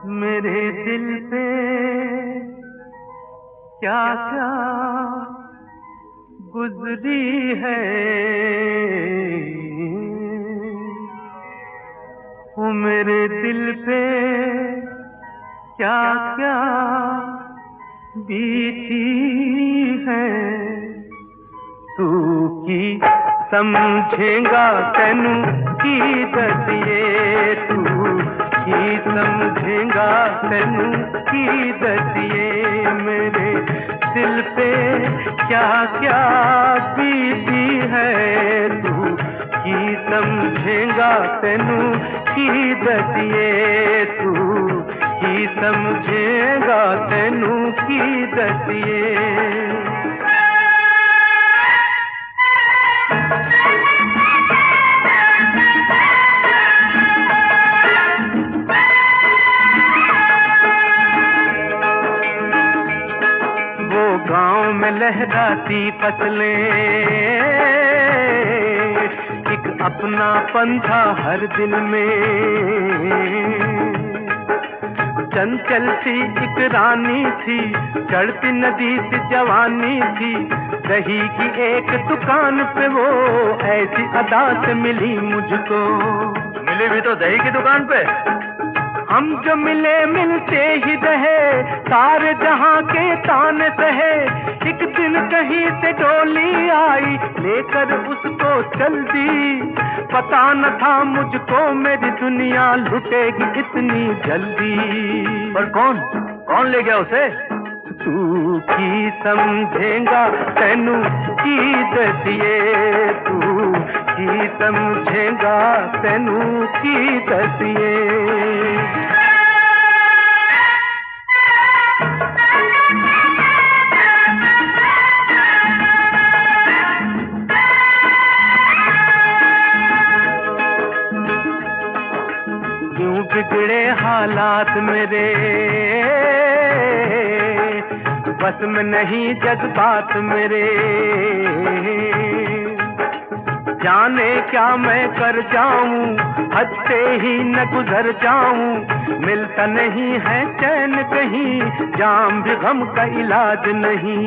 मेरे दिल पे क्या क्या गुजरी है, वो मेरे दिल पे क्या क्या बीती है। तू की समझेगा तेनू की दसिए, तू की समझेगा तेनू की दसिए। मेरे दिल पे क्या क्या बीती है, तू की समझेगा तेनू की दसिए, तू की समझेगा तेनू की दसिए। गांव में लहराती फसलें, एक अपना पंथा हर दिल में। चंचल सी एक रानी थी, चढ़ती नदी से जवानी थी। दही की एक दुकान पे वो ऐसी अदा से मिली मुझको। मिली भी तो दही की दुकान पे। हम जो मिले मिलते ही रहे, सारे जहां के ताने सहे। एक दिन कहीं से डोली आई, लेकर उसको चल दी। पता न था मुझको मेरी दुनिया लुटेगी इतनी जल्दी। पर कौन ले गया उसे? तू की समझेगा तेनू की दसिए, तू की समझेगा तेनू की दसिए। यूं बिगड़े हालात मेरे, बस में नहीं जज्बात मेरे। जाने क्या मैं कर जाऊं, हद से ही न गुजर जाऊं। मिलता नहीं है चैन कहीं, जाम भी गम का इलाज नहीं।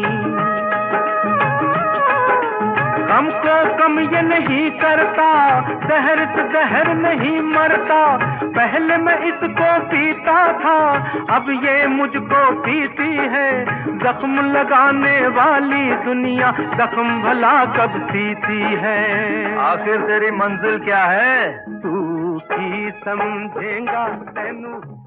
गम को कम ये नहीं करता, जहर से जहर नहीं मरता। पहले मैं इसको पीता था, अब ये मुझको पीती है। जख्म लगाने वाली दुनिया जख्म भला कब सीती है। आखिर तेरी मंजिल क्या है? तू की समझेगा तेनू